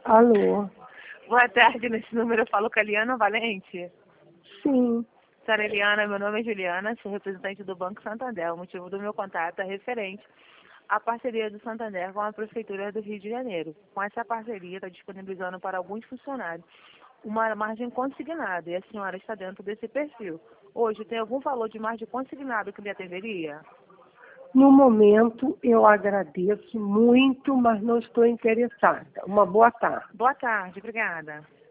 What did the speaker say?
Alô? Boa tarde, nesse número eu falo com a Eliana Valente. Sim. Senhora Eliana, meu nome é Juliana, sou representante do Banco Santander. O motivo do meu contato é referente à parceria do Santander com a Prefeitura do Rio de Janeiro. Com essa parceria, está disponibilizando para alguns funcionários uma margem consignada e a senhora está dentro desse perfil. Hoje, tem algum valor de margem consignado que me atenderia? No momento, eu agradeço muito, mas não estou interessada. Uma boa tarde. Boa tarde, obrigada.